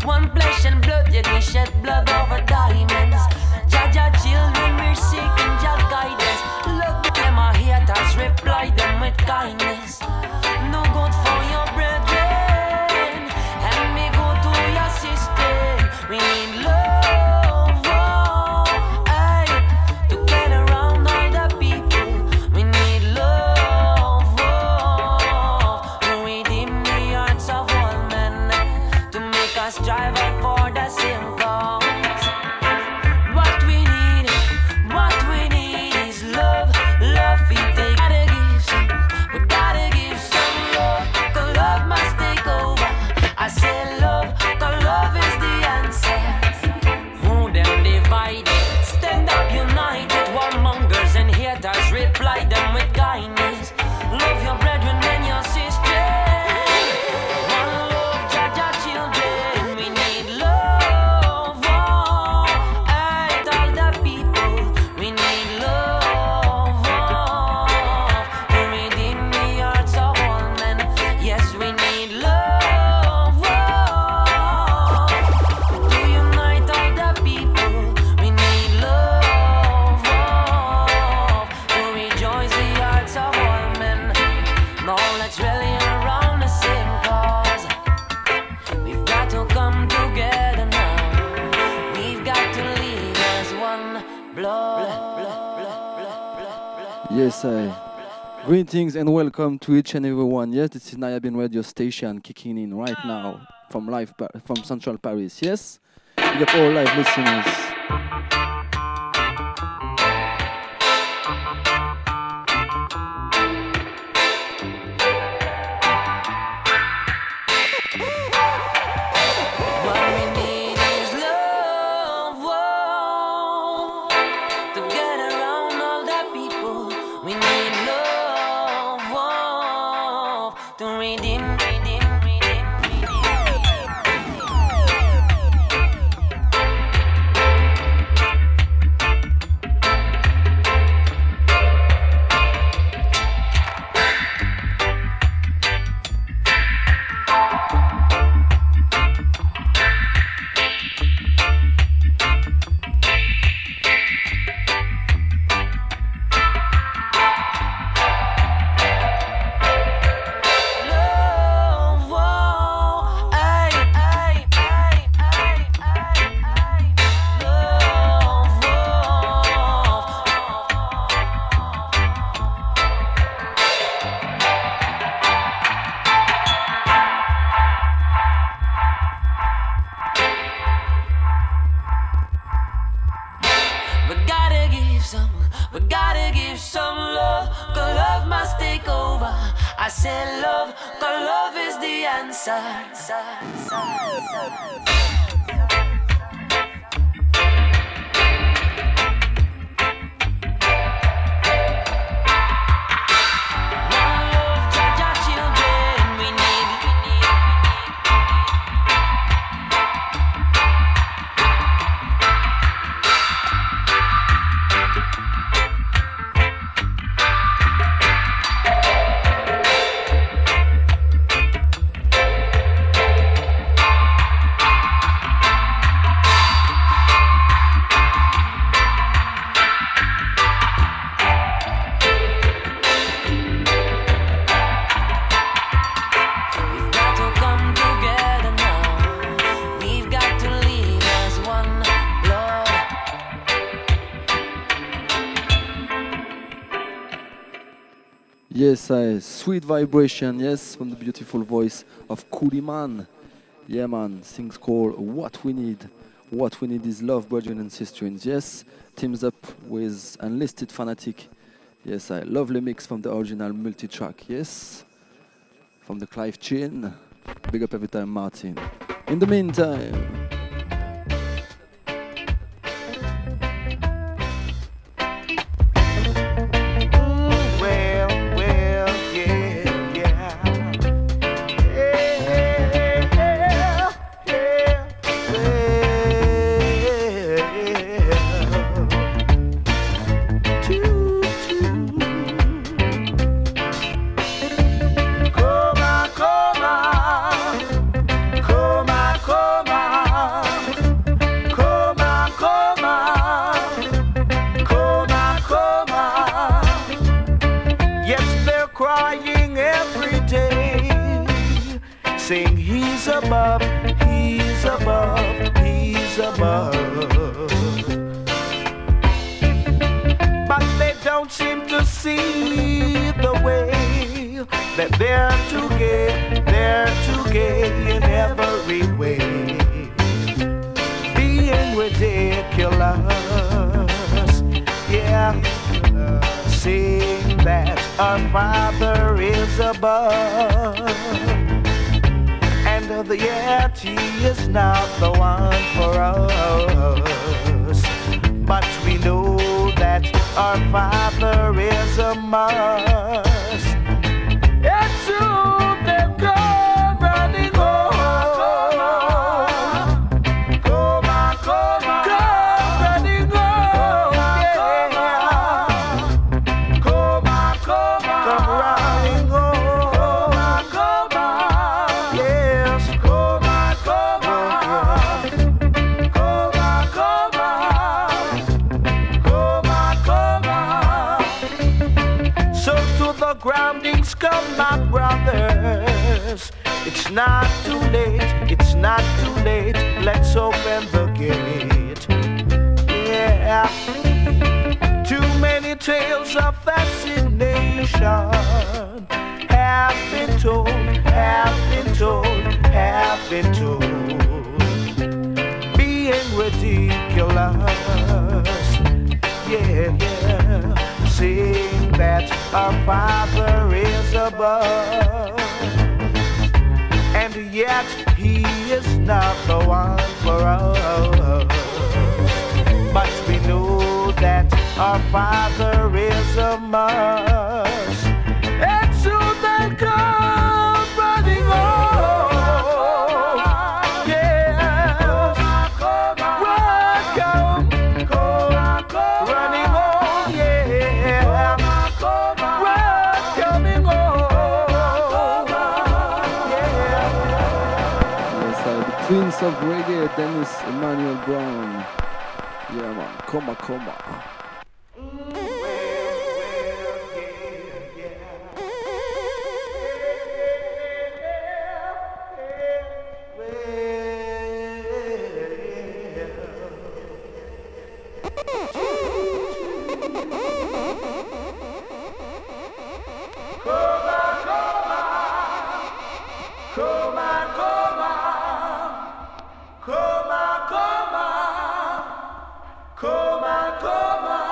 One flesh and blood, yet we shed blood over diamonds. Jaja children, we're seeking Jah guidance. Look them our haters, reply them with kindness. No good for your brethren, and me go to your sister. We need love, oh, hey, to get around all the people. We need love, oh, to redeem the hearts of all men, to make us strive for the same cause. What we need is love, love we take. We gotta give some love, 'cause love must take over. I say love, 'cause love is the answer. Who them divided? Stand up united, warmongers and haters, reply them with kindness. Love your brethren and your sisters. One love, Jaja children. We need love, oh, hey, all the people. We need love, oh, to redeem the hearts of all men. Yes, we need love, oh, to unite all the people. We need love, oh, to rejoice the hearts of all men. Now let's rally around the same cause. We've got to come together now. We've got to live as one blood. Yes, greetings and welcome to each and every one. Yes, this is Nayabin Radio Station kicking in right now from from Central Paris. Yes, we have all live listeners. What we need is love, oh, to get around all the people. We need love, oh, to redeem. Love, oh, ay, ay, ay, ay, ay, ay. Love, we gotta give some love, 'cause love must take over. I say love, 'cause love is the answer. One love, Jaja children, we need. We've got to come together now. We've got to live as one blood. Yes, sweet vibration. Yes, from the beautiful voice of Kuliman. Yeah, man. Things called What We Need. What we need is love, brethren and sisters. Yes, teams up with Enlisted Fanatic. Yes, lovely mix from the original multi-track. Yes, from the Clive Chin. Big up every time, Martin. In the meantime, Coma, crying every day, saying he's above, he's above, he's above. But they don't seem to see the way that they're too gay in every way, being ridiculous, yeah, saying that our Father is above, and yet He is not the one for us, but we know that our Father is a must. And soon they'll come running home. Come on, come running home. Yeah. Come on, come running home. Come on, yes. Come on, come on. So to the groundings come, my brothers. It's not too late, it's not too late. Let's open the gate. Yeah. Too many tales of fascination have been told, have been told, have been told. Being ridiculous, yeah, yeah. Saying that our Father is above, and yet He is not the one for us. But we know that our Father is a must, and soon they'll come running home. Yeah, come running home. Yeah, coming home. Yeah. Yes, the Prince of Reggae, Dennis Emmanuel Brown. Yeah, man, coma. Come on.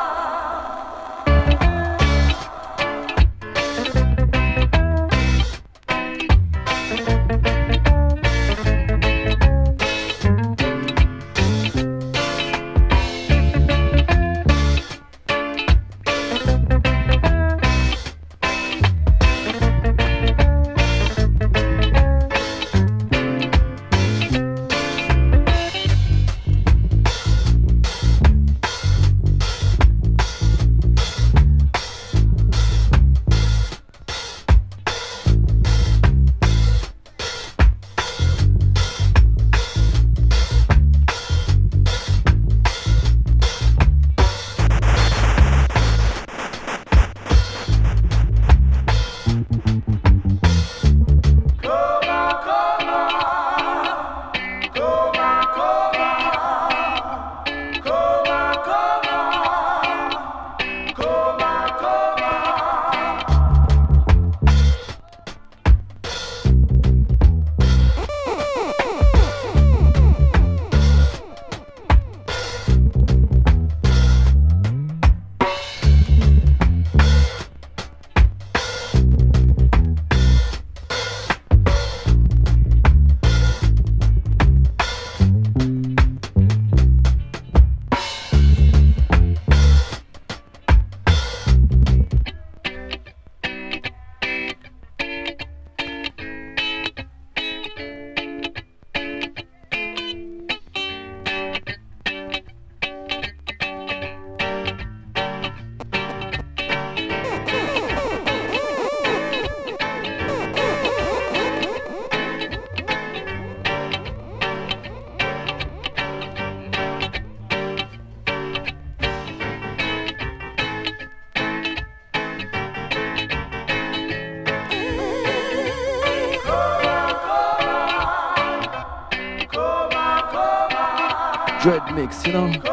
dread mix, you know.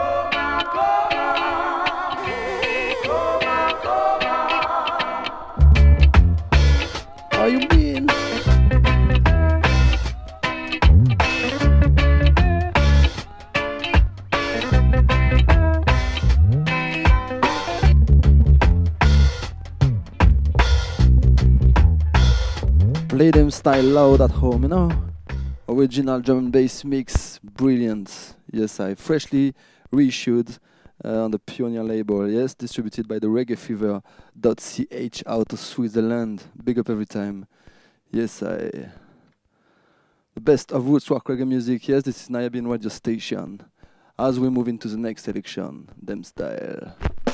How you been? Play them style loud at home, you know. Original drum and bass mix, brilliant. Yes, I freshly reissued on the Pioneer label. Yes, distributed by the reggaefever.ch out of Switzerland. Big up every time. Yes, the best of roots rock reggae music. Yes, this is Nayabin Radio Station. As we move into the next selection, them style.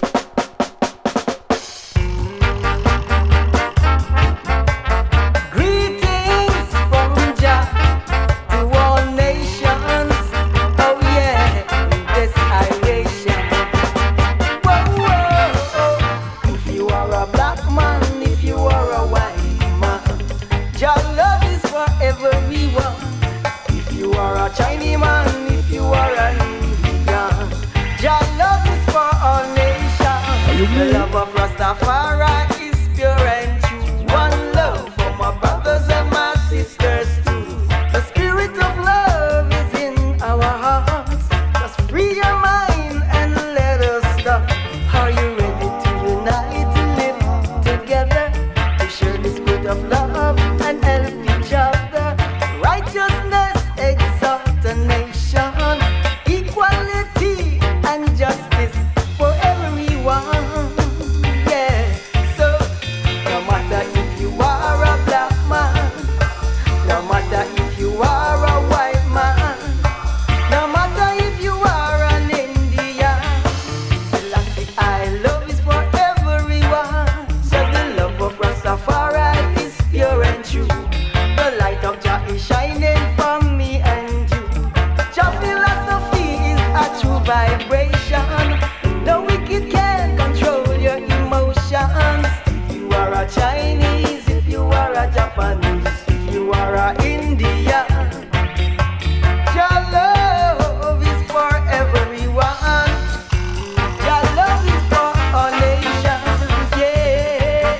Chinese man, if you are an Indian, your love is for all nations. The love of Rastafari is pure and true. One love for my brothers and my sisters too. The spirit of love is in our hearts. Just free your mind and let us start. Are you ready to unite, to live together, to share the spirit of love and help each other? Righteousness exalt the nation, equality and justice for everyone. Yeah, so no matter if you are a black man, no matter if you are a white man, no matter if you are an Indian, Selassie, I love is for everyone. So the love of Rastafari is pure and true. The light of Jah is shining from me and you. Jah philosophy is a true vibration. No wicked can control your emotions. If you are a Chinese, if you are a Japanese, if you are a Indian, Jah love is for everyone. Jah love is for all nations, yeah.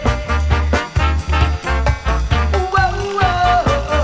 Whoa, whoa,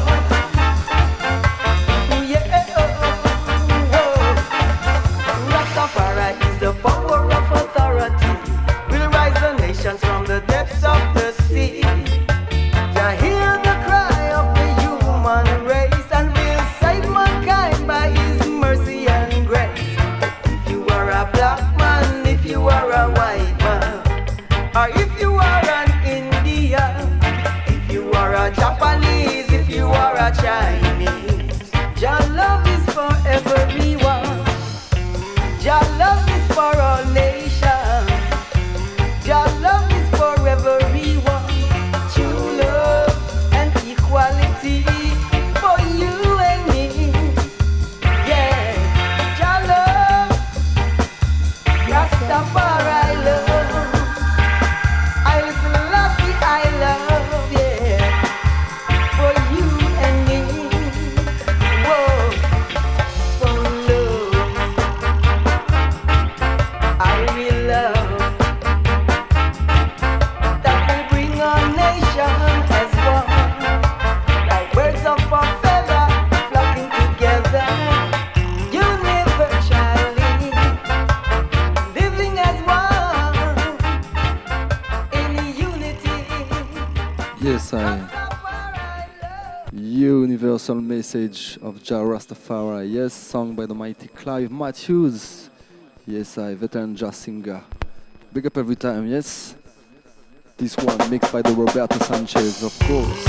yeah, whoa. Rastafari is the power of authority. Will rise the nations from the depths of the sea. Jah hear the cry of the human race and will save mankind by His mercy and grace. If you are a black man, if you are a white man, or if you are an Indian, if you are a Japanese, if you are a Chinese, Jah love is for everyone. Jah love is for all nations. Jah love is for everyone. True love and equality for you and me. Yeah, Jah love, Rastafari love, I Selassie I love, yeah, for you and me. Whoa, for love, I will love that will bring our nation as one, like birds of a feather flocking together, universally, living as one in unity. Yes, Universal Message of Jah Rastafari. Yes, sung by the mighty Clive Matthews. Yes, veteran jazz singer. Big up every time, yes. This one mixed by the Roberto Sanchez, of course.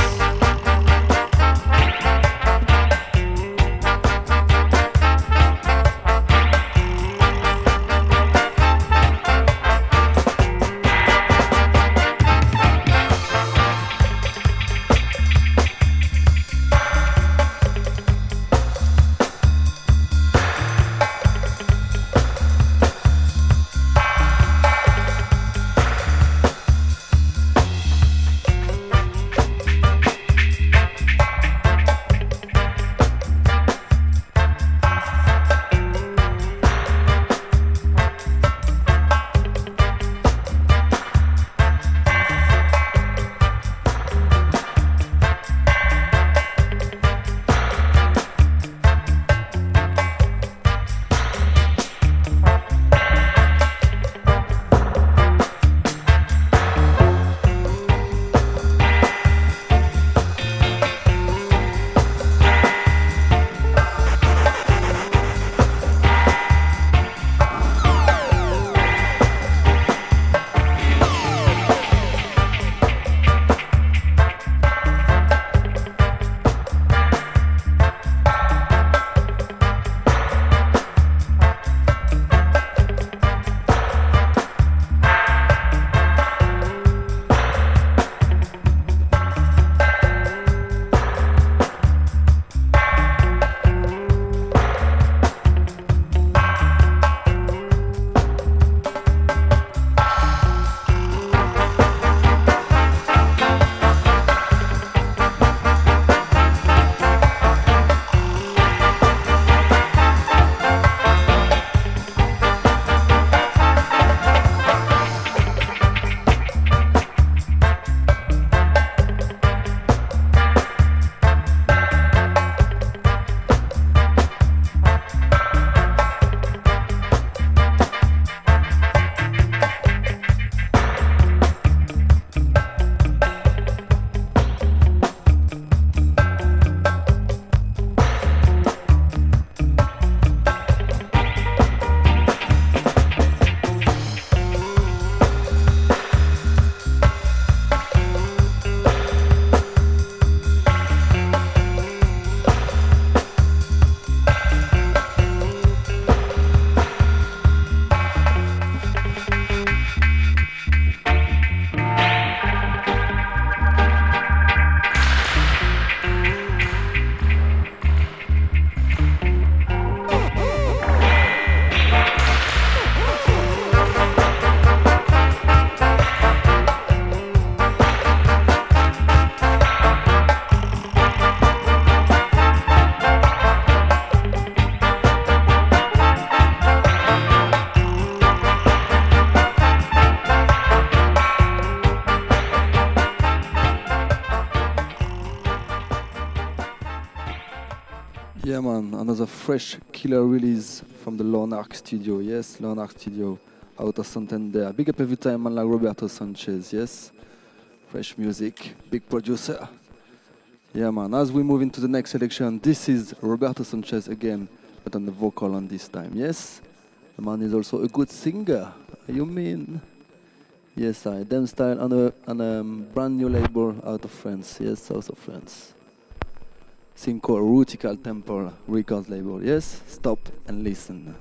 Yeah, man, another fresh killer release from the Lornark studio. Yes, Lornark studio out of Santander. Big up every time, man, like Roberto Sanchez. Yes, fresh music, big producer. Yeah, man, as we move into the next selection, this is Roberto Sanchez again, but on the vocal on this time. Yes, the man is also a good singer. You mean? Yes, I Dem Style on a brand new label out of France. Yes, south of France. Thing called Rutical Temple Records label. Yes, stop and listen.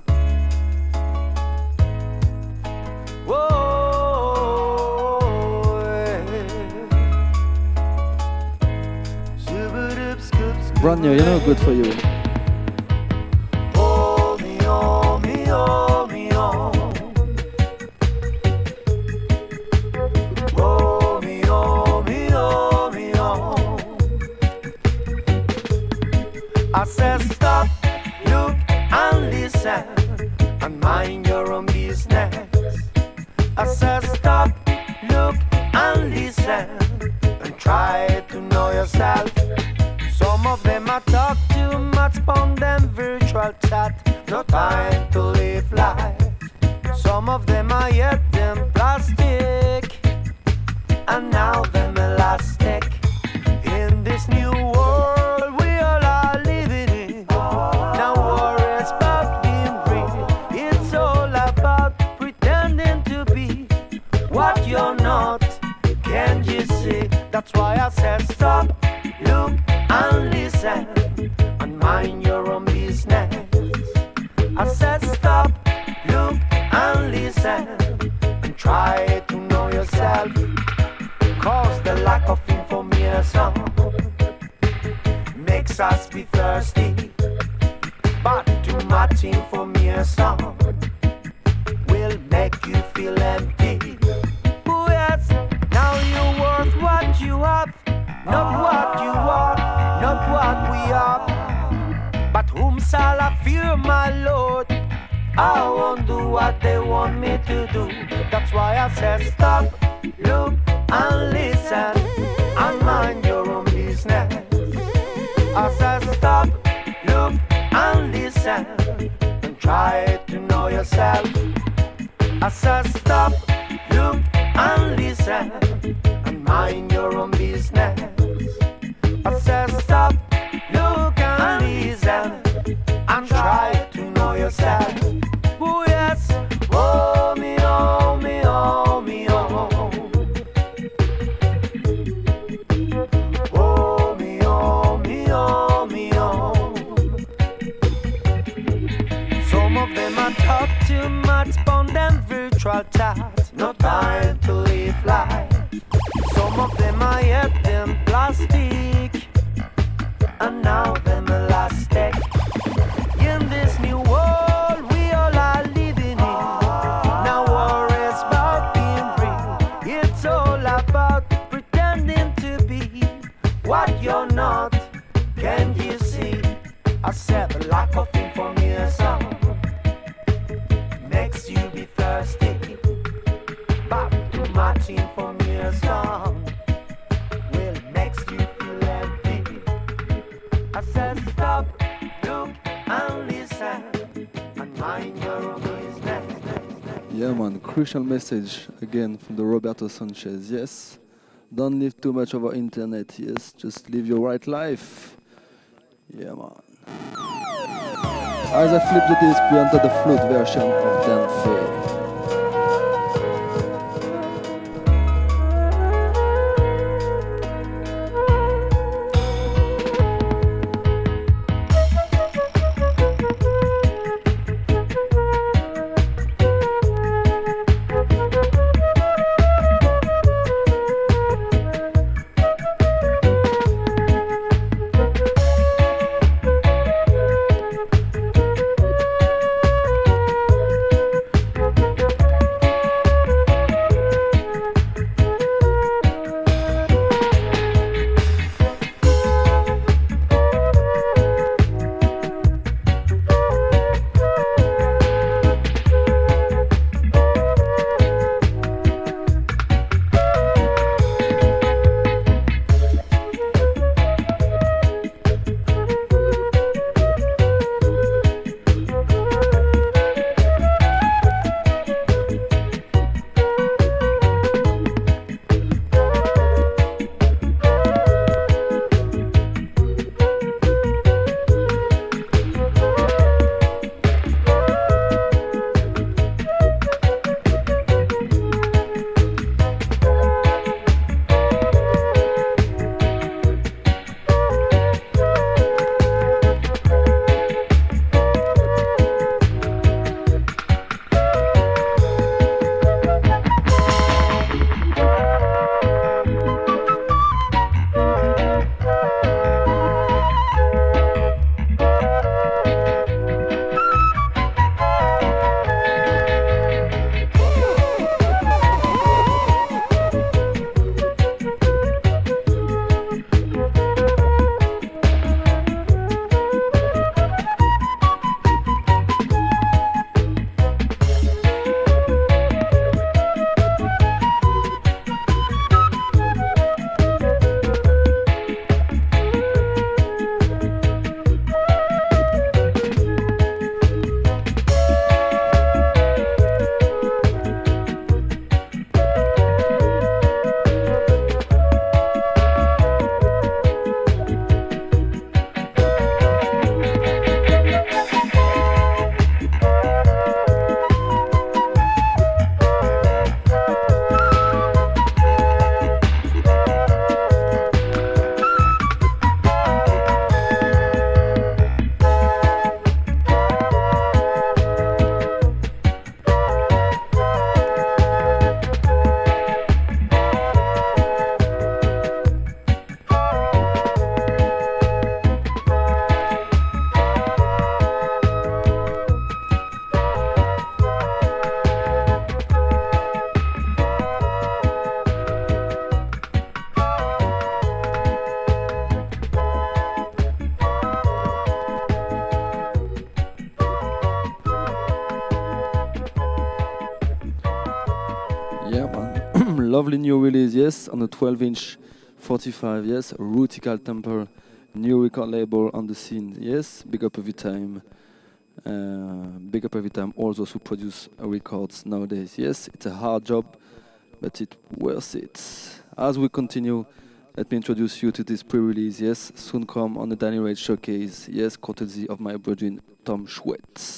Brand new, you know, good for you. Oh, me, oh, me, oh, me, oh. Oh, me, oh, me, oh, me, oh. I said stop, look and listen and mind your own business. I said stop, look and listen and try to know yourself. Some of them I talk too much on them virtual chat, no time to live life. Some of them I yet them plastic and now them elastic. In this new world we all are living in, now worries about being real. It's all about pretending to be what you're not. Can't you see? That's why I said stop, look and listen and mind your own business. I said stop, look and listen and try to know yourself. Cause the lack of information makes us be thirsty, but too much information will make you feel empty. Oh yes, now you're worth what you have, not what you are, not what we are. But whom shall I fear, my Lord? I won't do what they want me to do. That's why I said stop, look and listen and mind your own business. I said stop, look and listen and try to know yourself. I said stop, look and listen and mind your own business. I said stop, look and listen and try to know yourself. Oh yes, oh me, oh me, oh me, oh. Oh me, oh me, oh me, oh. Some of them I talk too much on them virtual chat, no time to live life. Some of them I hate them plastic and now them elastic. In this new world we all are living in, now worries about being real. It's all about pretending to be what you're not. Can you see? I said the lack of information makes you be thirsty, but too much information will makes you feel empty. I said stop, look and listen and mind your own business. Yeah, man, crucial message again from the Roberto Sanchez. Yes, don't live too much over internet. Yes, just live your right life. Yeah, man. As I flip the disc, we enter the flute version of Dan Fay. lovely new release, yes, on a 12-inch 45, yes, Rutical Temple, new record label on the scene, yes, big up every time. Big up every time all those who produce records nowadays. Yes, it's a hard job, but it's worth it. As we continue, let me introduce you to this pre-release, yes, soon come on the Danny Rage Showcase, yes, courtesy of my brother Tom Schwetz.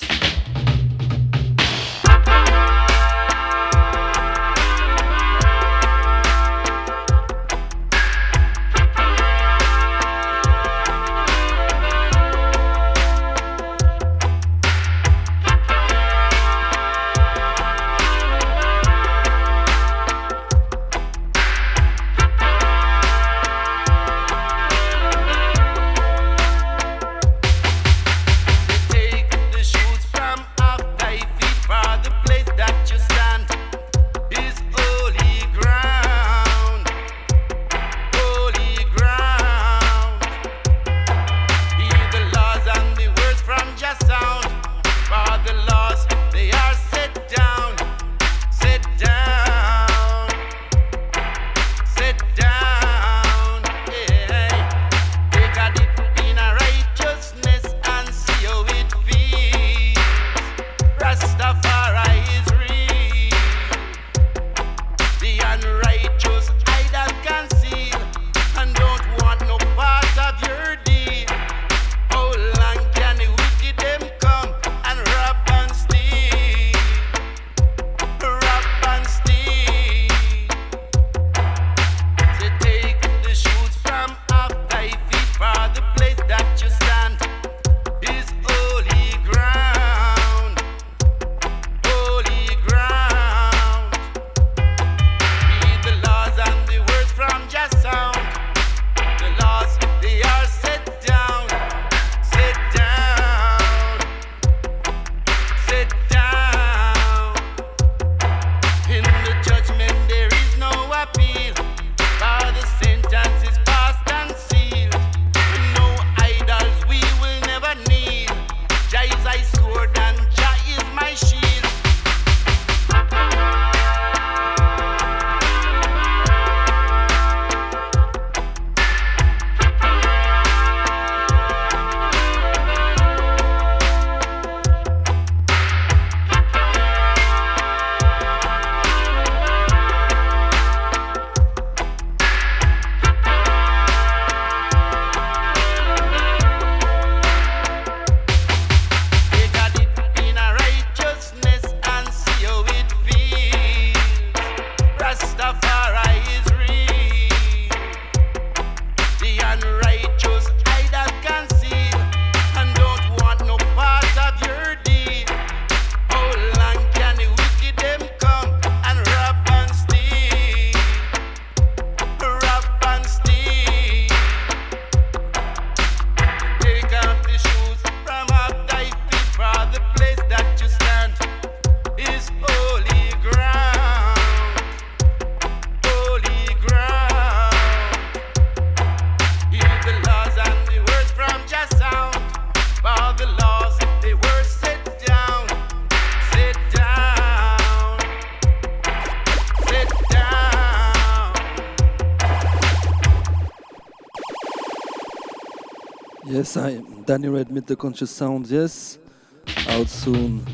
Yes, I Danny Red Meet the Conscious Sound, yes, out soon.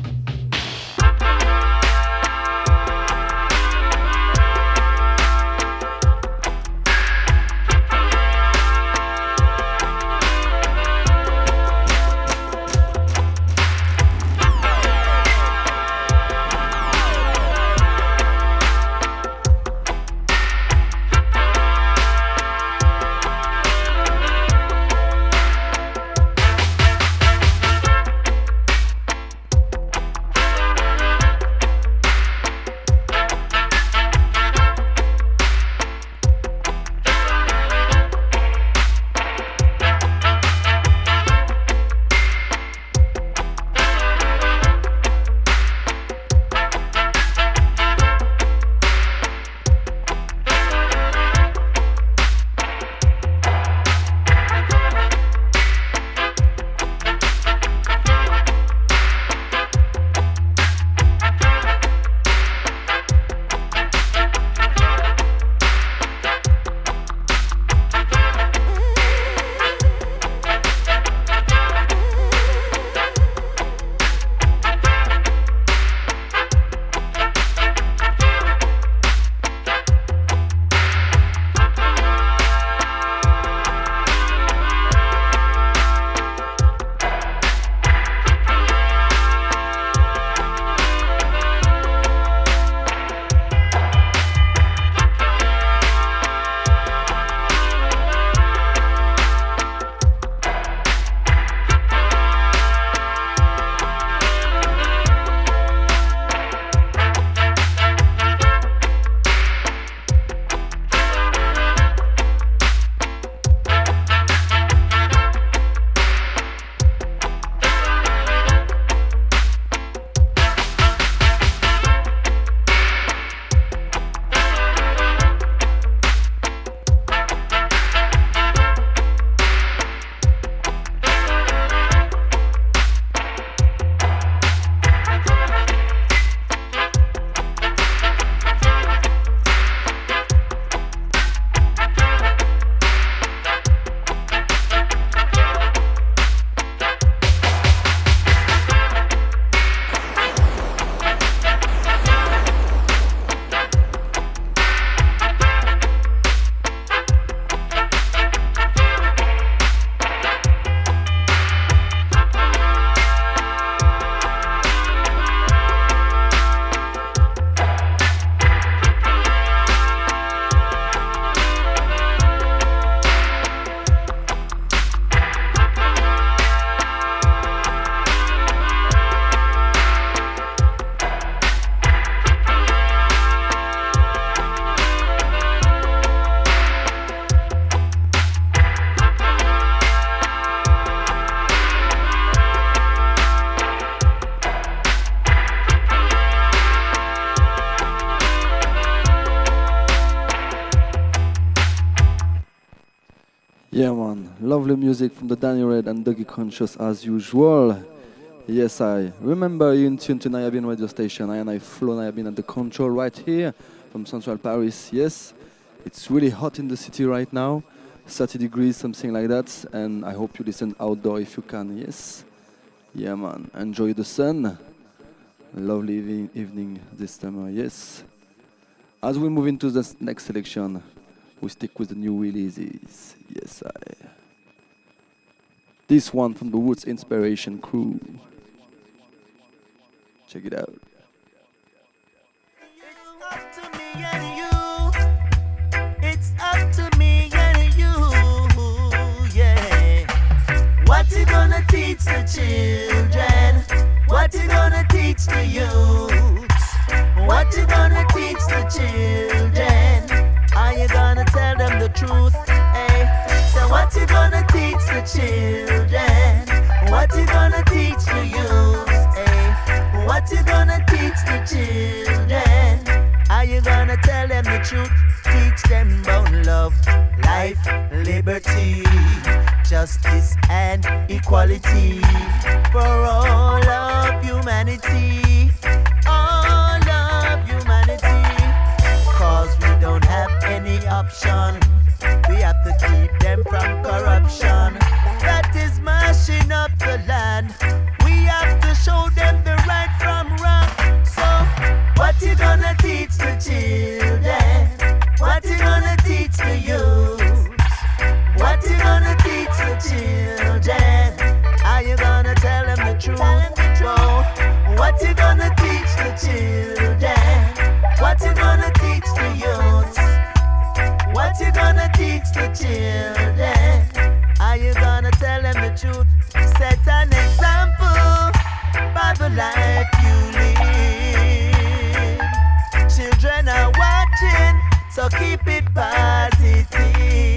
Yeah, man. Lovely music from the Danny Red and Dougie Conscious as usual. Yes, I remember you in tune to Nayabin radio station. I Flo Nayabin at the control right here from Central Paris. Yes, it's really hot in the city right now. 30 degrees, something like that. And I hope you listen outdoor if you can. Yes. Yeah, man. Enjoy the sun. Lovely evening this summer. Yes. As we move into the next selection, we stick with the new releases. Yes, I. This one from the Woods Inspiration Crew. Check it out. It's up to me and you. It's up to me and you. Yeah. What you gonna teach the children? What you gonna teach the youths? What you gonna teach the children? Are you gonna tell them the truth? Hey, so what you gonna teach the children? What you gonna teach the youths? Hey, what you gonna teach the children? Are you gonna tell them the truth? Teach them about love, life, liberty, justice and equality for all of humanity. All of humanity. 'Cause we don't have any option. We have to keep them from corruption. That is mashing up the land. We have to show them the right from wrong. So, what you gonna teach the children? What you gonna teach the youth? What you gonna teach the children? Are you gonna tell them the truth? Whoa. What you gonna teach the children? What you gonna teach the youth? What you gonna teach the children? Are you gonna tell them the truth? Set an example by the life you live. Children are watching, so keep it positive.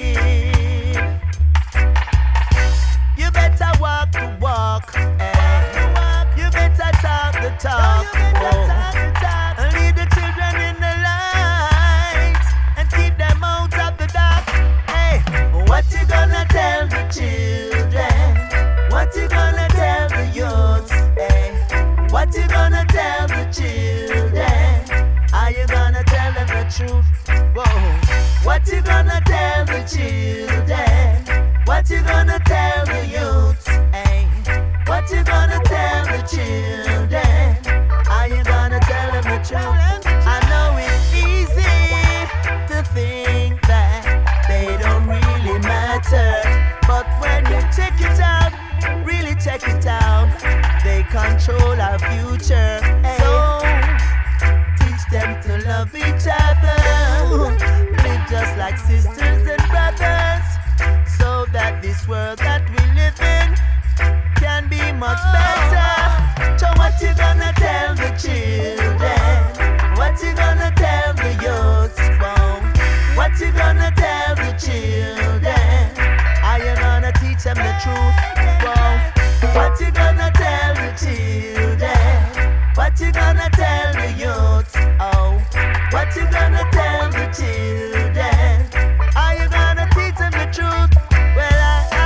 You better walk the walk, you better talk the talk. And lead the children in the light and keep them out of the dark. Hey, what you gonna tell the children? What you gonna tell the youths? Hey, what you gonna tell the children? Are you gonna tell them the truth? Whoa. What you gonna tell the children? What you gonna tell the youths? Hey, what you gonna tell the children? Are you gonna tell them the truth? I know it's easy to think that they don't really matter, but when you check it out, really check it out, they control our future. Hey. So teach them to love each other, live just like sisters and brothers, so that this world that we live in can be much better. So what you gonna tell the children? What you gonna tell the youths? Whoa. What you gonna tell the children? Are you gonna teach them the truth? Whoa. What you gonna tell the children? What you gonna tell the youths? Oh, what you gonna tell the children? Are you gonna teach them the truth? Well,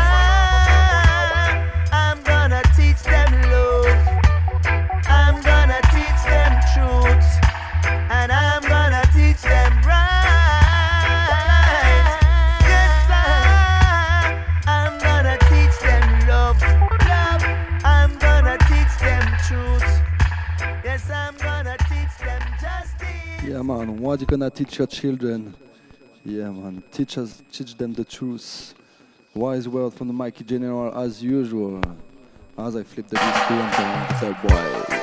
I'm gonna teach them love. I'm gonna teach them truth. And I'm gonna teach them right. Yes, I'm gonna teach them love. Love. I'm gonna teach them truth. Yes, I'm gonna teach them justice. Yeah, man. What you gonna teach your children? Yeah, man. Teach them the truth. Wise word from the Mikey General as usual. As I flip the disc and say, boys.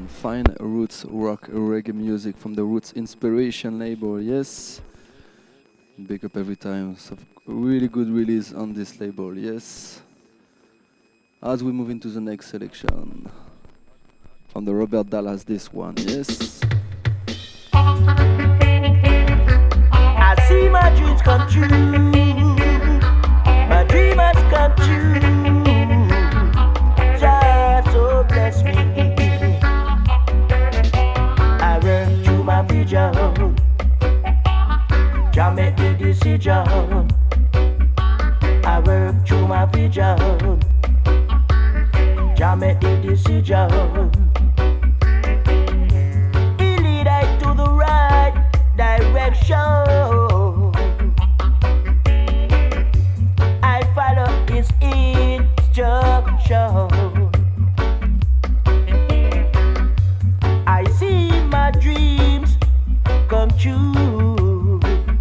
some fine roots rock reggae music from the Roots Inspiration label, yes. Big up every time, some really good release on this label, yes. As we move into the next selection, from the Robert Dallas, this one, yes. I see my dreams come true. My dream has come true. Just so bless me. I run through my vision. Jah make the decision. I work through my vision. Jah make the decision. He lead I to the right direction. I follow his instruction. I see my dreams come true.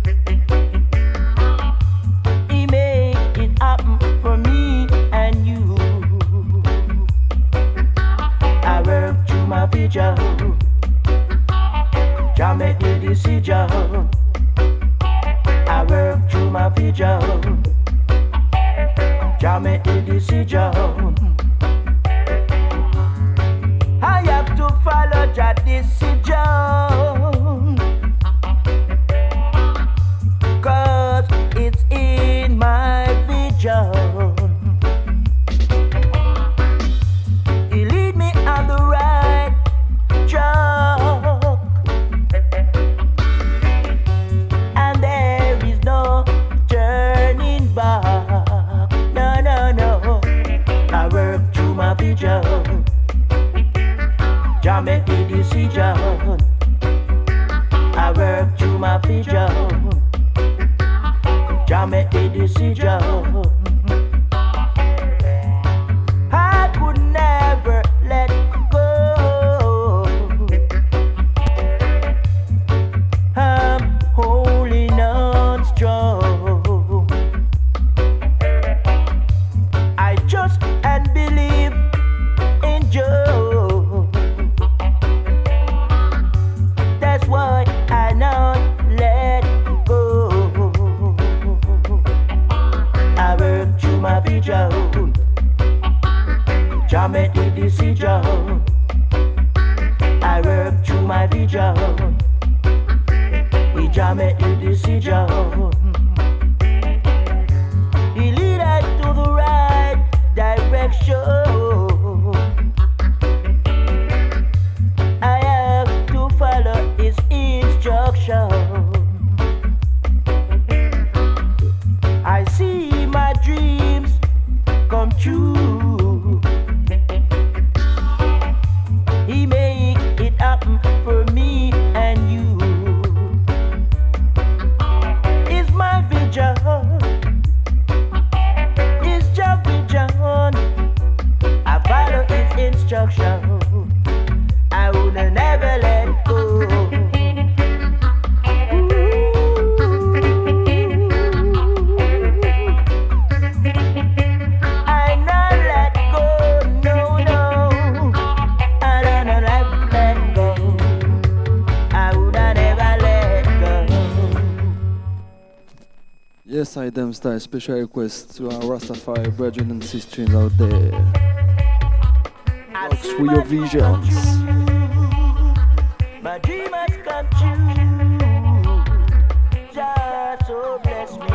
He make it happen for me and you. I work through my vision. Jah make the decision. I work through my vision. Jah make the decision. I have to follow Jah's decision, 'cause it's in my vision. He lead me on the right track, and there is no turning back. No, no, no. I work through my vision. Jah make the decision. I work through my vision. Jah make the decision. I could never let go. I'm holding on strong. I trust and believe in Joe. That's why I not let go. I work through my vision. Jah make the decision. I work through my vision. Jah make the decision. He lead us to the right direction. I have to follow his instruction. I see my dreams come true. He make it happen for me and you. Is my vision. Is Jah vision. I follow his instruction. I would never let go. I not let go, no, no. I don't let go. I would never let go. Yes, I Dem Style, special request to our Rastafari brethren and sisters out there. Rocks with your visions. My dream has come true. Jah so bless me.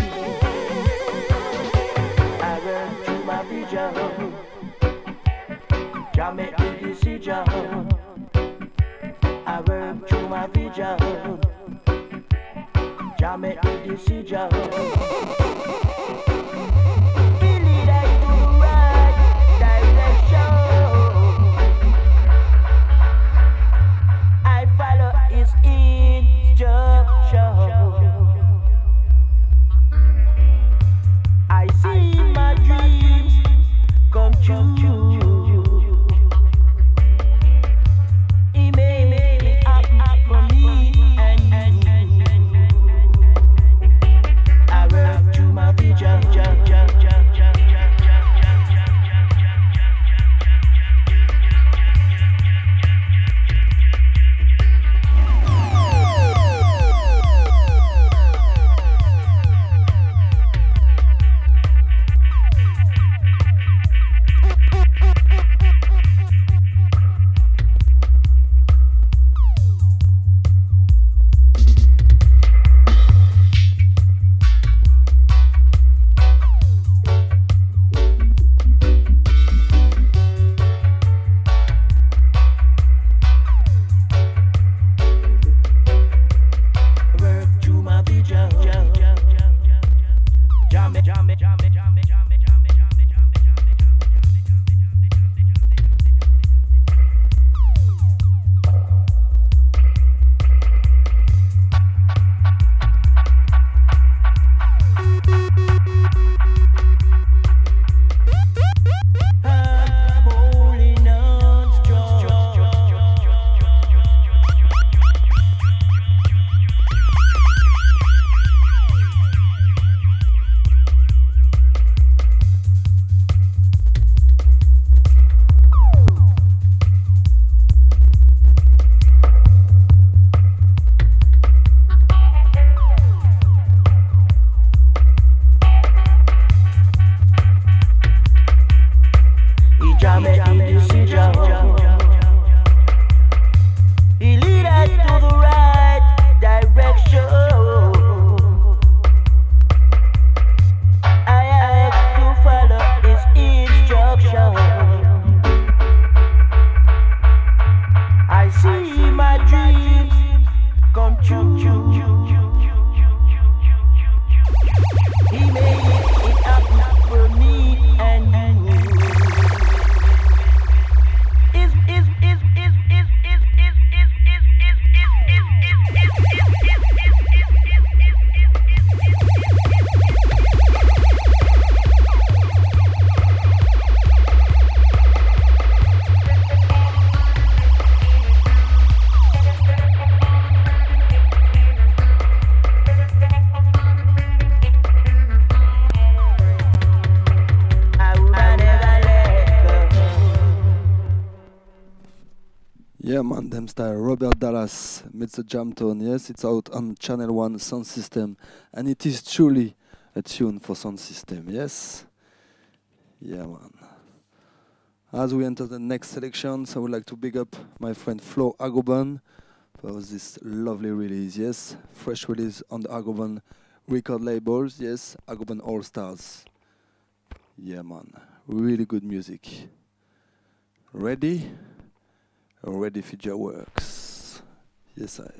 I run through my vision. Jah make the decision. I work through my vision. Jah make the decision. He lead us to the right direction. I follow his instruction. I see my dreams come true. He made it happen for me and you. I work Yeah, man, them style. Robert Dallas, Mr. Jamton. Yes, it's out on Channel 1 Sound System. And it is truly a tune for Sound System. Yes? Yeah, man. As we enter the next selections, I would like to big up my friend Flo Agobon for this lovely release. Yes, fresh release on the Agobon record labels. Yes, Agobon All Stars. Yeah, man. Really good music. Ready? Ready Future Works. Yes, I.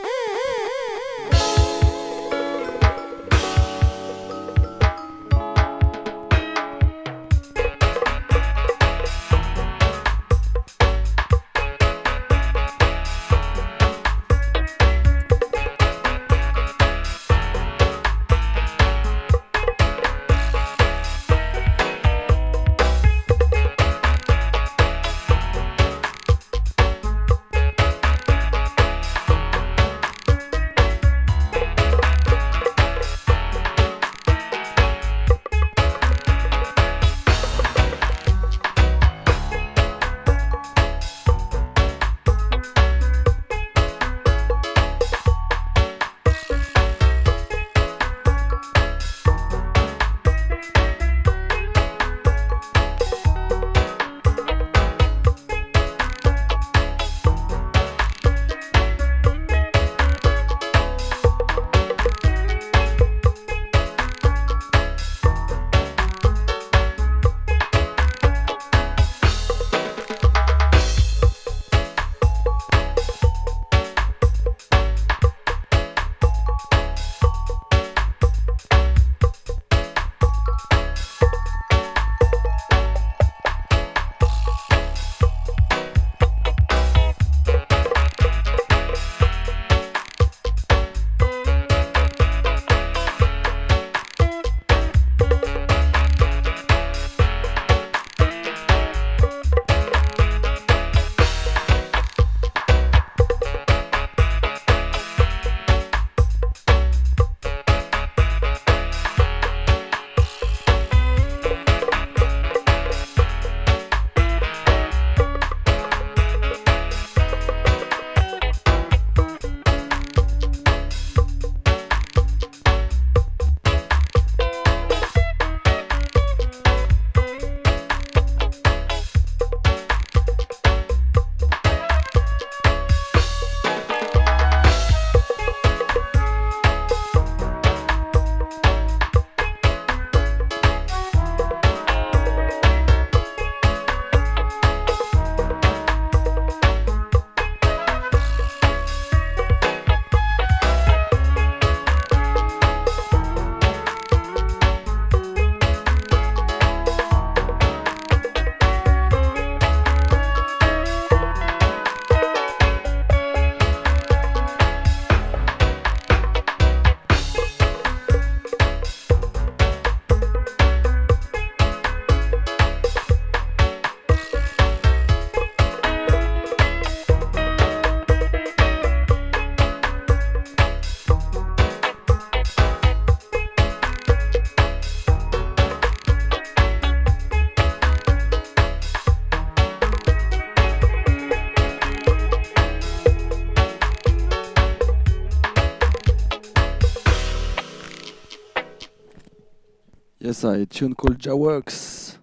Yes, a tune called Jaworks.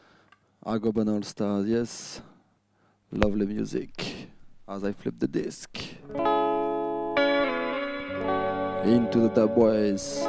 Agobon All Stars, yes. Lovely music. As I flip the disc. Into the Dub Boys.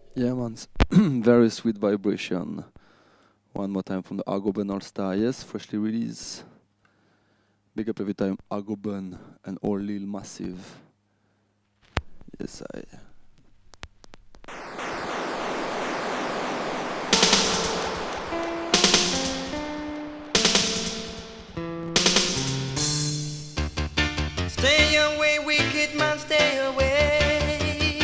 Yeah, man. Very sweet vibration. One more time from the Argoban All Star. Yes, freshly released. Big up every time Argoban and all Lil Massive. Yes, I. Stay away, wicked man, stay away.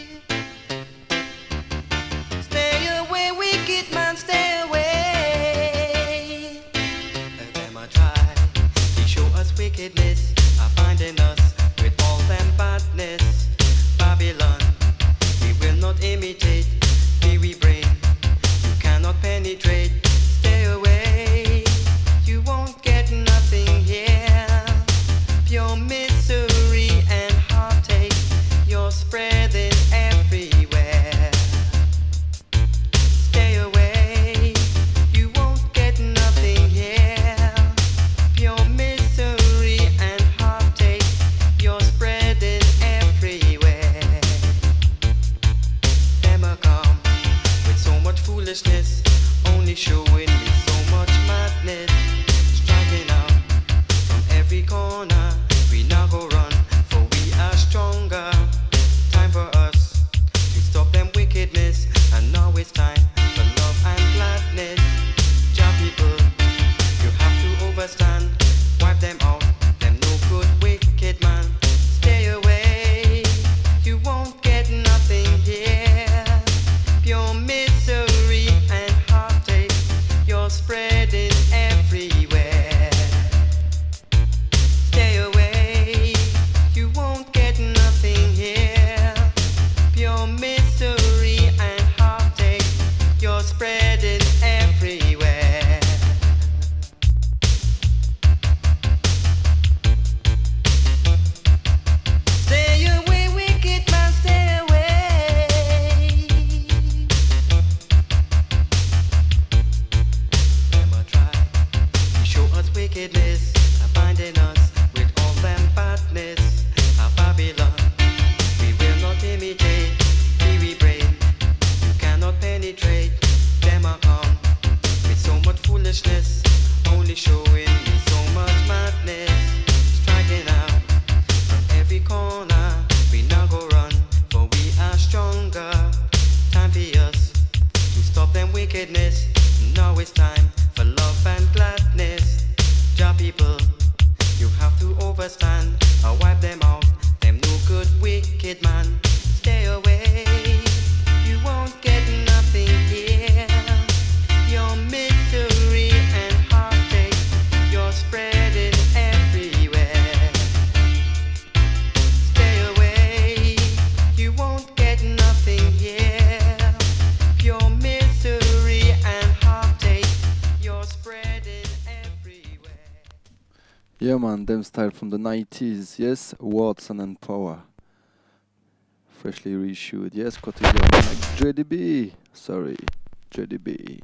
Stay away, wicked man, stay away. Them a try to show us wickedness, are finding us with all them badness. Babylon, we will not imitate, we brain, you cannot penetrate. Stay away, you won't get nothing here. Pure misery and heartache, you're spreading everywhere. Stay away, you won't get nothing here. Pure misery and heartache, you're spreading everywhere. Them a come with so much foolishness, only showing me so much madness. Striking out from every corner, we now go run, for we are stronger. Time for us to stop them wickedness, and now it's time for love and gladness. Jah people, you have to overstand, wipe them out, them no good wicked man. Stay away, you won't get nothing here. Pure misery and heartache, you're spreading everywhere. Stay away, you won't get nothing here. Pure misery and heartache, you're spreading everywhere. Stay away, wicked man, stay away. Them a try to show us wickedness, are finding us with all them badness. A Babylon, we will not imitate, we brain, you cannot penetrate. Them a come with so much foolishness, only showing me so much madness. Striking out from every corner, we now go run, for we are stronger. Time for us to stop them wickedness. Now it's time for love and gladness. Jah people, you have to overstand, or wipe them out, them no good wicked man. Stay away, you won't get nothing here. Your misery and heartache, you're spreading everywhere. Stay away, you won't get nothing here. Pure misery and heartache, you're spreading everywhere. Yeah, man, them style from the 90s. Yes, Watson and Power. Freshly reissued. Yes, Cotillion like JDB. Sorry, JDB.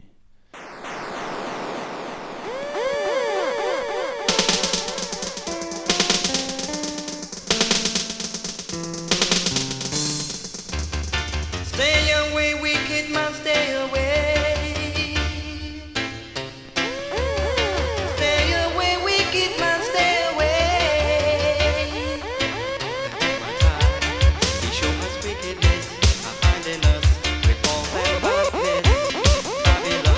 Stay away, wicked man, stay away. Stay away, wicked man, stay away. He show us wickedness, are finding us with all their badness. Babylon,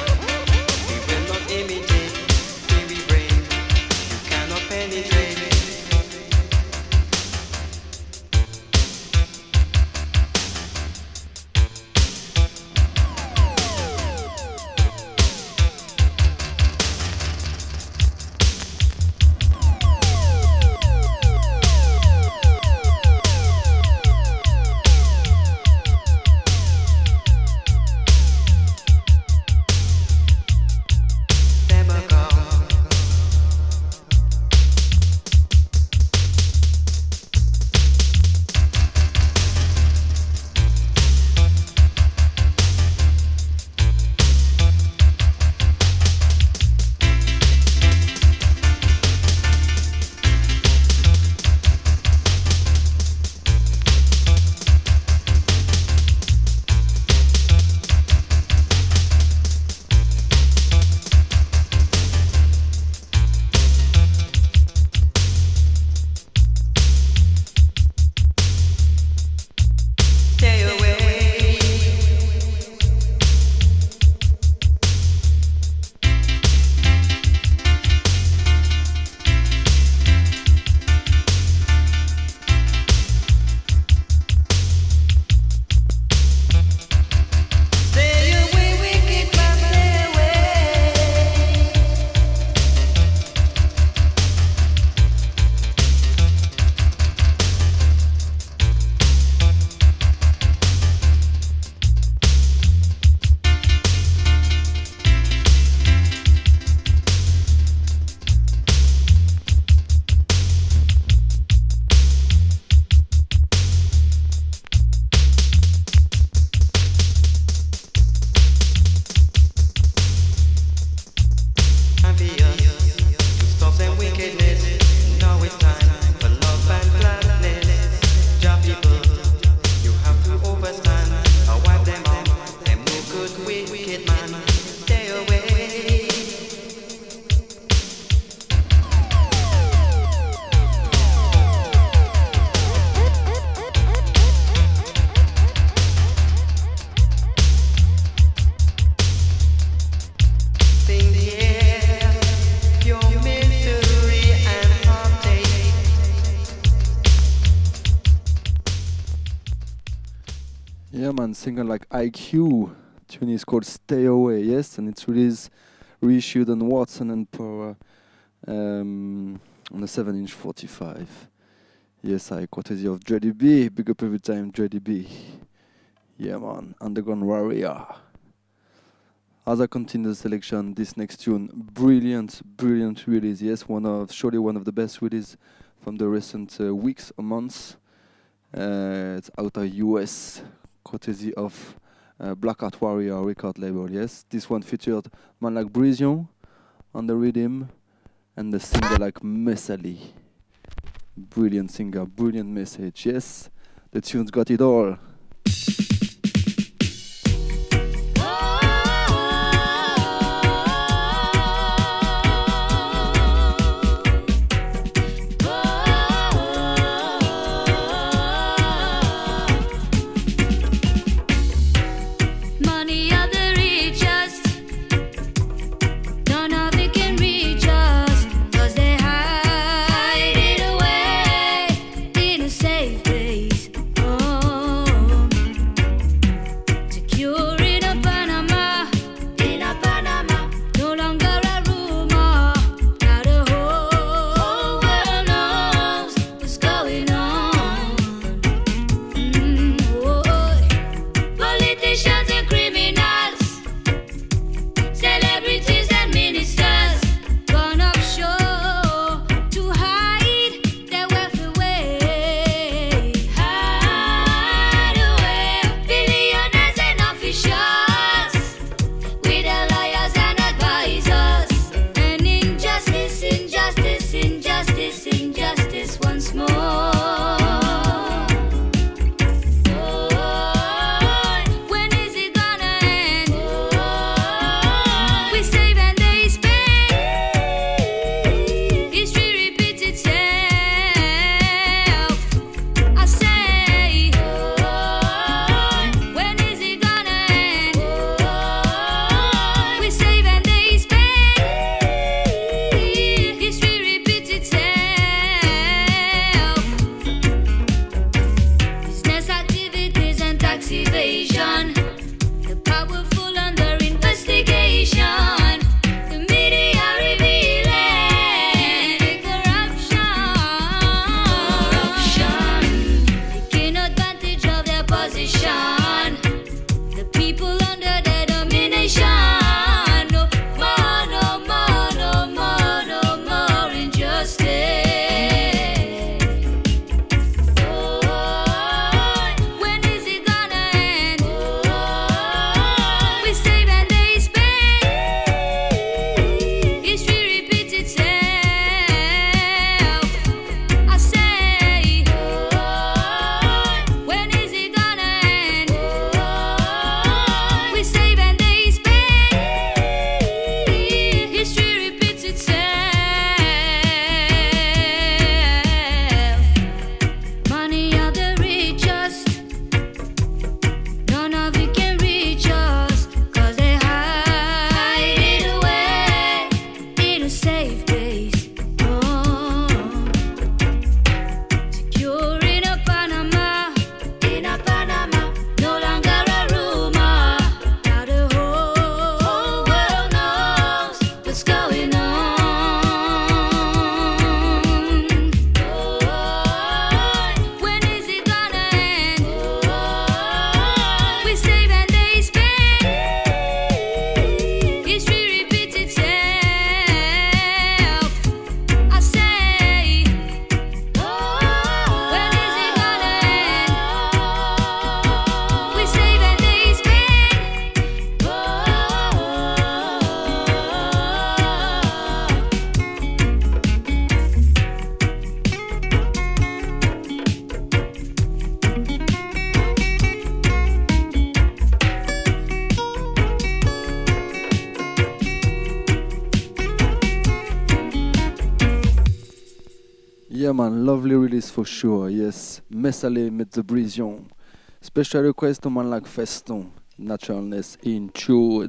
Yeah, man, singer like IQ. Tune is called Stay Away, yes, and it's released, reissued on Watson and Power on a 7-inch 45. Yes, I courtesy of Jody B. Big up every time, Jody B. Yeah, man, Underground Warrior. As I continue the selection, this next tune, brilliant release. Yes, surely one of the best releases from the recent weeks or months. It's out of US, courtesy of Blackheart Warrior record label. Yes, this one featured man like Brizion on the rhythm and the singer like Messali. Brilliant singer, brilliant message. Yes, the tune's got it all. Yeah, man, lovely release for sure. Yes, Messale met the Brizion. Special request to man like Feston. Naturalness in tune.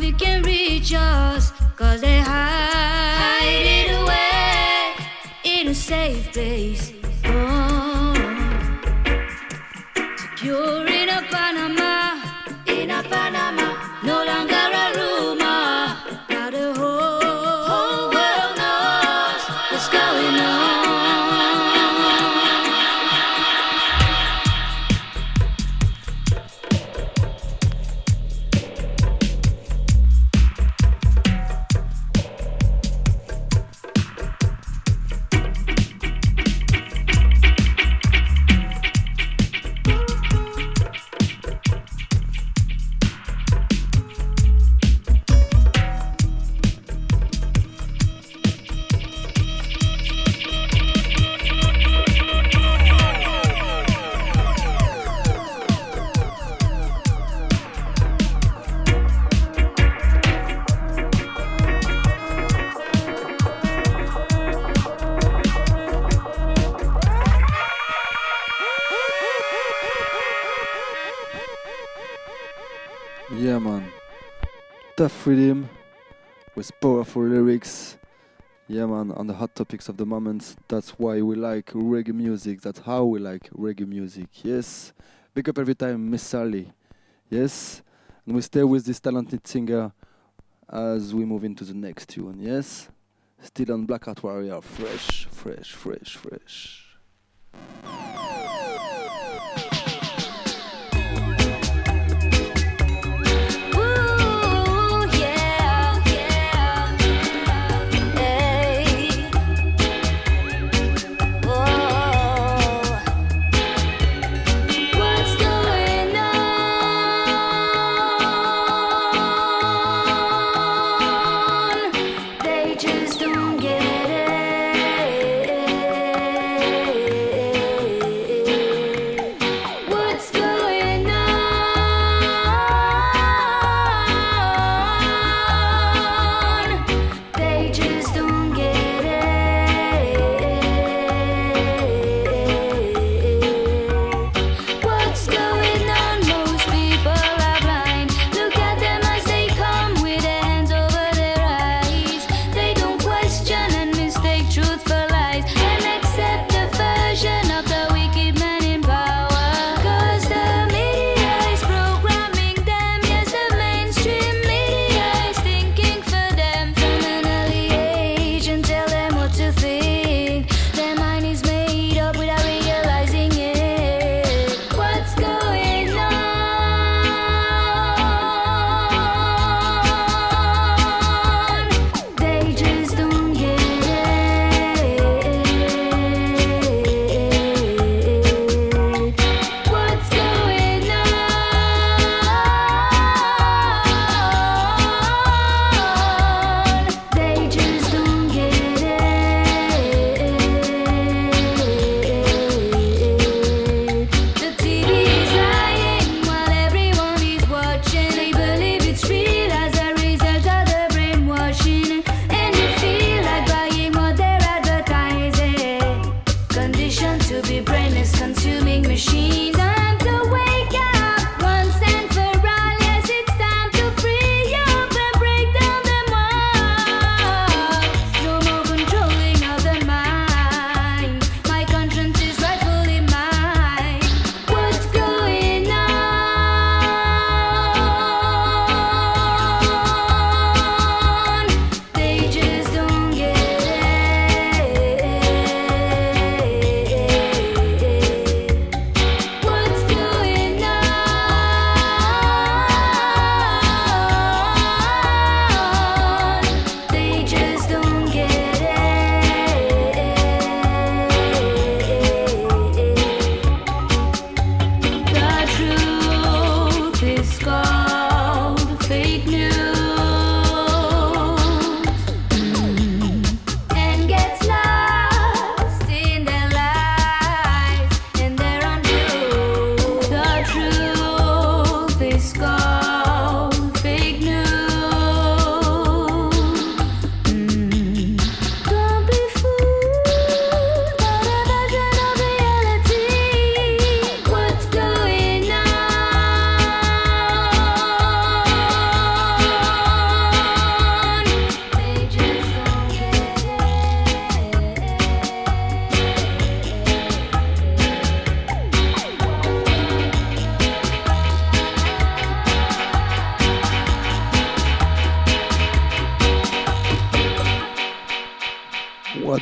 nobody can reach us, 'cause they hide it away in a safe place. Oh. Secure in a Panama, no longer a rumor. Now the whole world knows what's going on. Yeah, man. Tough rhythm with powerful lyrics. Yeah, man. On the hot topics of the moment. That's why we like reggae music. That's how we like reggae music. Yes. Big up every time, Miss Sally. Yes. And we stay with this talented singer as we move into the next tune. Yes. Still on Black Heart Warrior. Fresh, fresh, fresh, fresh. Just don't get it.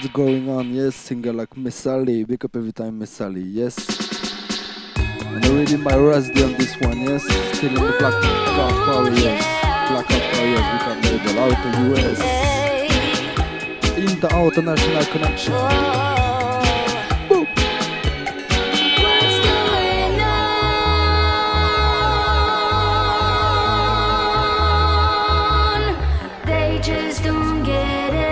what's going on? Yes, singer like Messali, wake up every time Messali, yes. And the reading by Rasdi on this one, yes. Still in the Blackout Warriors, Blackout Warriors, we can label out the US. International connection. Boom. What's going on? They just don't get it.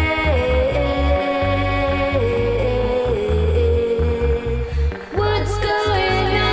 What's going on?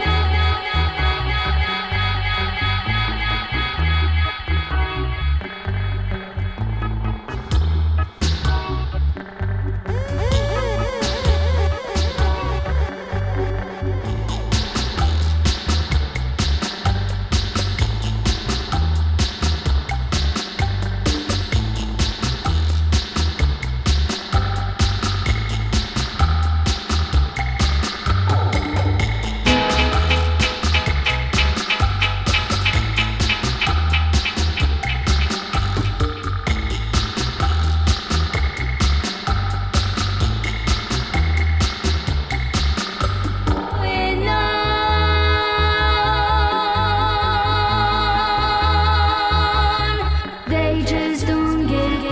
They just don't get it.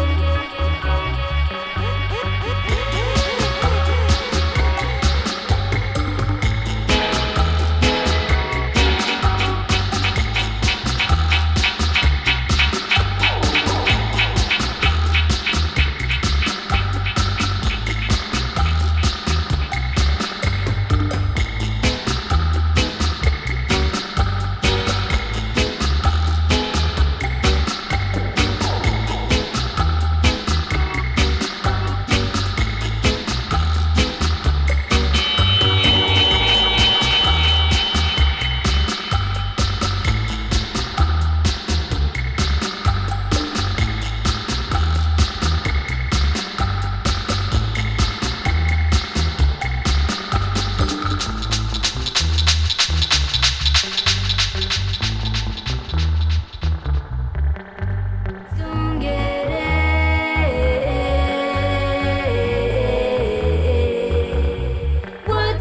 Don't get it. What?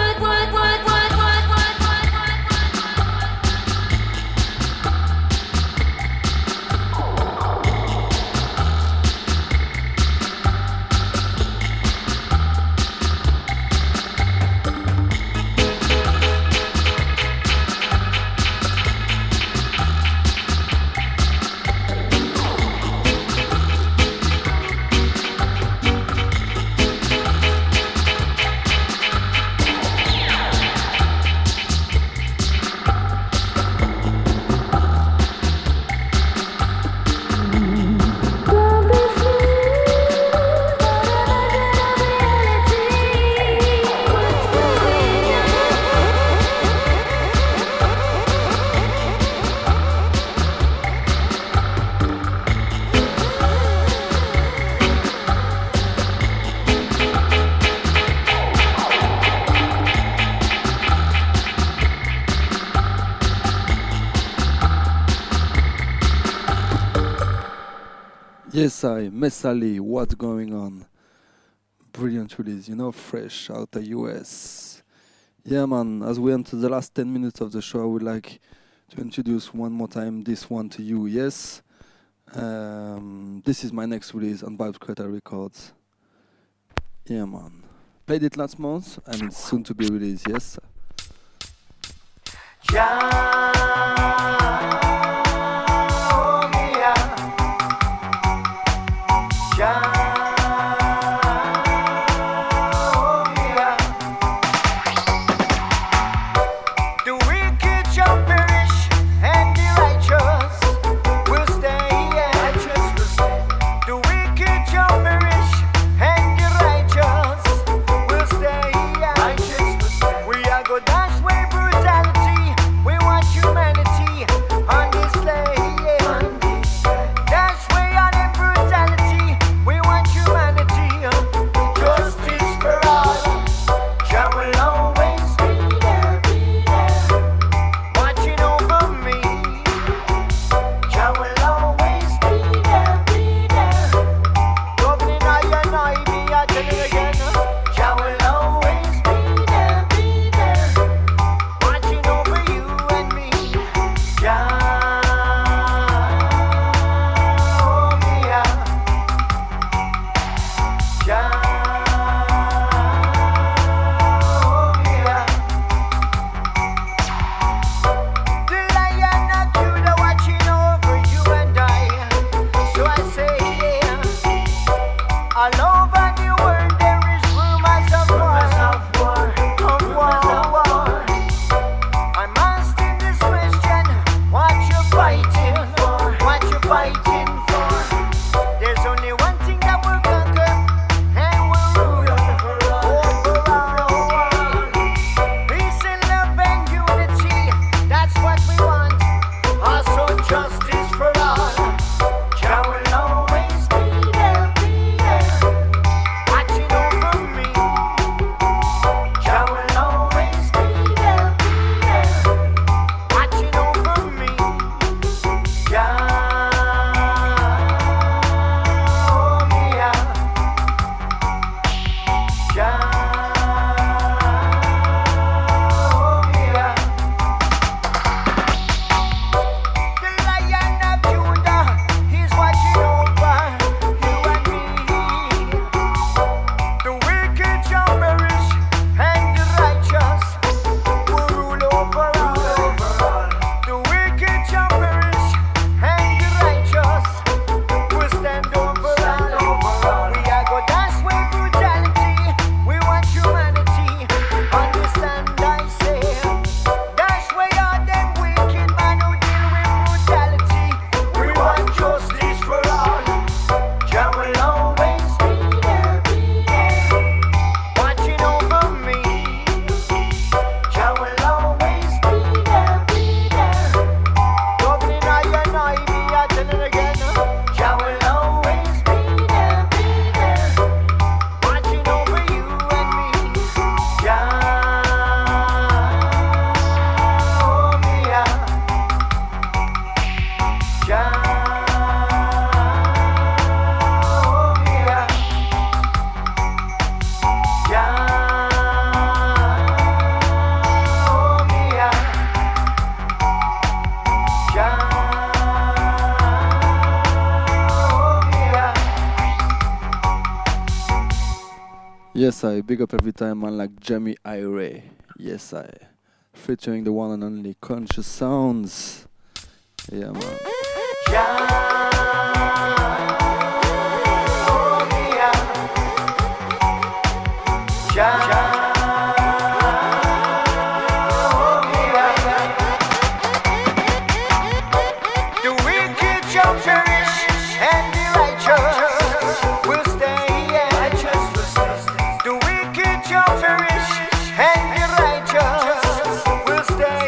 Yes, I, Messali, what's going on? Brilliant release, you know, fresh out the US. Yeah, man, as we enter the last 10 minutes of the show, I would like to introduce one more time this one to you, yes? This is my next release on Vibes Creator Records. Yeah, man. Played it last month, and it's soon to be released, yes? The wicked shall perish, and the righteous will stay. The wicked shall perish, and the righteous will stay. We are go dash away brutality. We want you Yes, I big up every time, man, like Jamie Ire. Yes, I. Featuring the one and only Conscious Sounds. Yeah, man. The wicked shall perish, and the righteous will stay. The wicked shall perish, and the righteous will stay.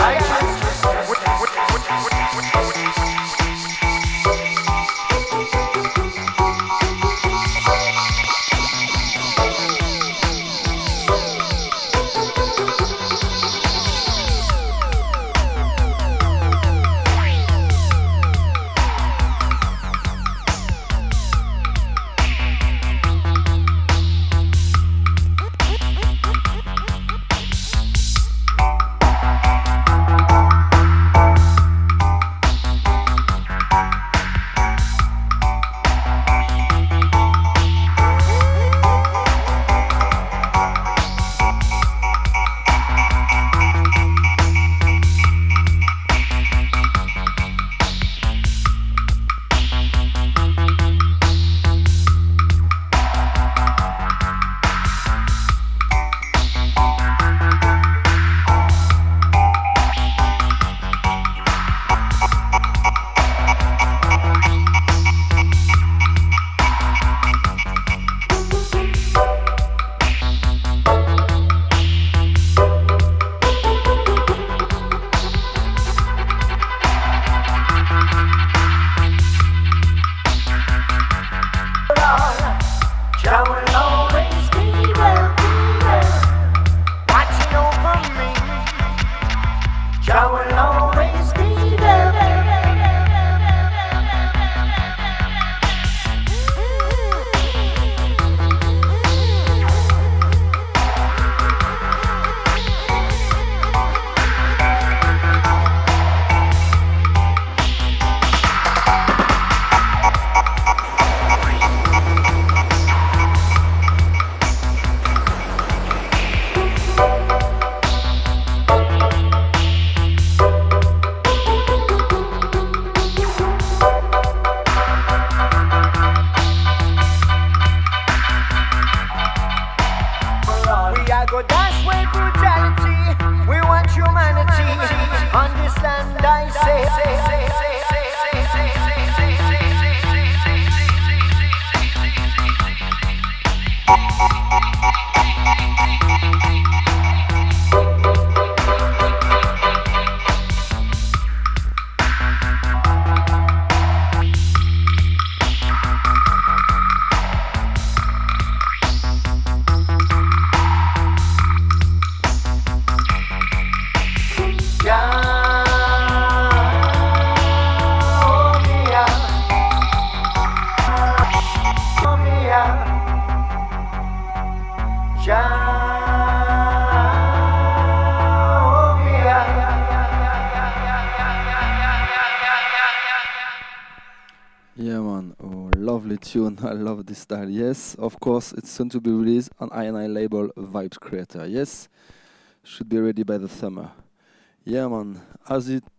Yeah, man. Oh, lovely tune. I love this style. Yes, of course, it's soon to be released on I&I label Vibes Creator. Yes, should be ready by the summer. Yeah, man. As it...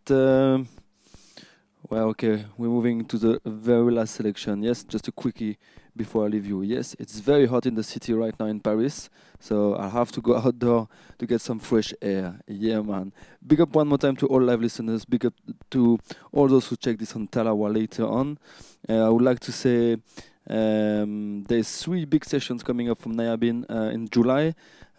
well, okay, we're moving to the very last selection. Yes, just a quickie before I leave you. Yes, it's very hot in the city right now in Paris, so I'll have to go outdoor to get some fresh air. Yeah, man. Big up one more time to all live listeners. Big up to all those who check this on Talawa later on. I would like to say there's 3 big sessions coming up from Nayabin in July.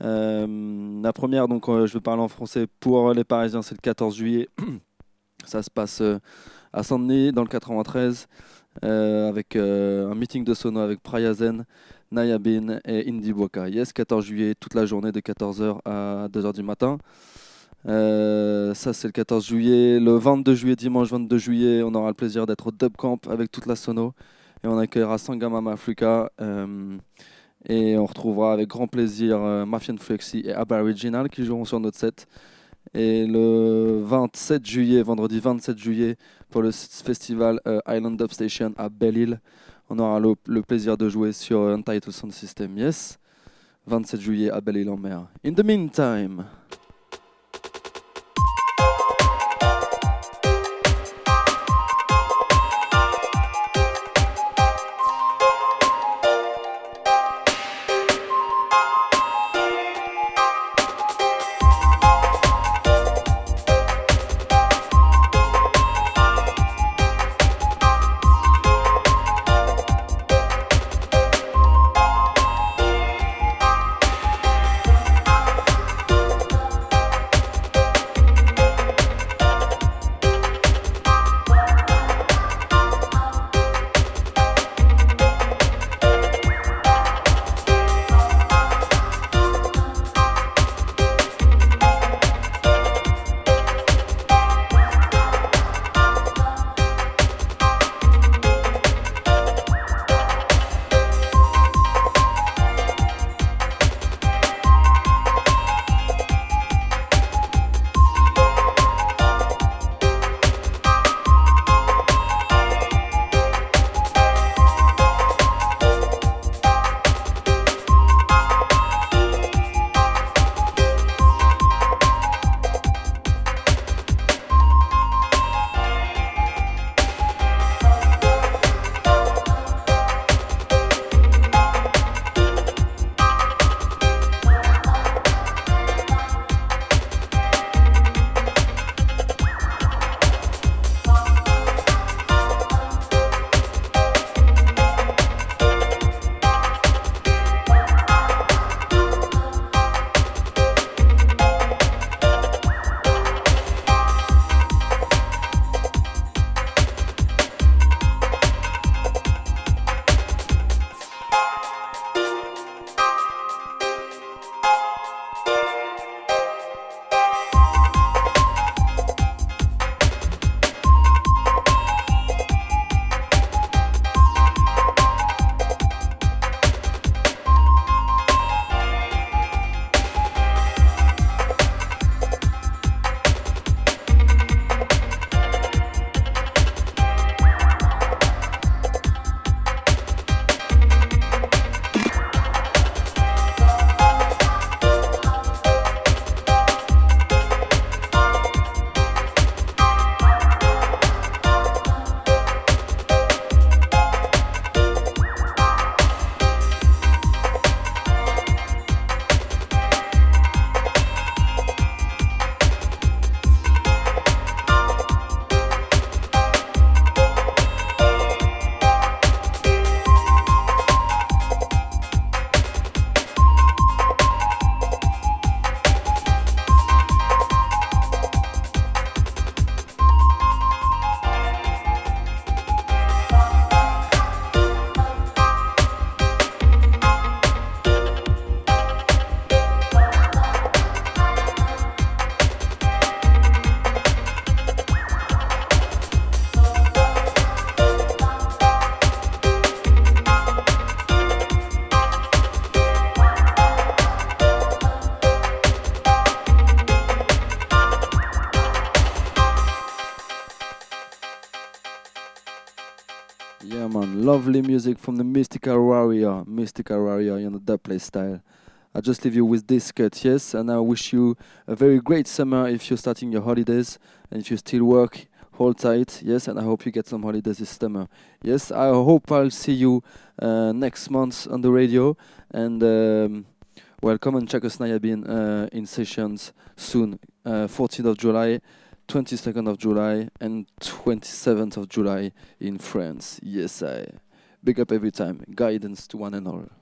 La première, donc je vais parler en français pour les Parisiens, c'est le 14 juillet. Ça se passe à Saint-Denis, dans le 93, avec un meeting de sono avec Prayazen, Nayabin et Indie Boka. Yes, 14 juillet, toute la journée de 14h à 2h du matin. Ça, c'est le 14 juillet. Le 22 juillet, dimanche 22 juillet, on aura le plaisir d'être au Dub Camp avec toute la sono. Et on accueillera Sangam Africa. Et on retrouvera avec grand plaisir Mafian Flexi et Abba Original qui joueront sur notre set. Et le 27 juillet, vendredi 27 juillet, pour le festival Island Dub Station à Belle-Île, on aura le plaisir de jouer sur Untitled Sound System. Yes. 27 juillet à Belle-Île-en-Mer. In the meantime... Yeah, man, lovely music from the Mystica Warrior, you know, that play style. I just leave you with this cut, yes, and I wish you a very great summer if you're starting your holidays, and if you still work, hold tight, yes, and I hope you get some holidays this summer. Yes, I hope I'll see you next month on the radio, and welcome and check us Nayabin in sessions soon, 14th of July, 22nd of July and 27th of July in France. Yes, I big up every time. Guidance to one and all.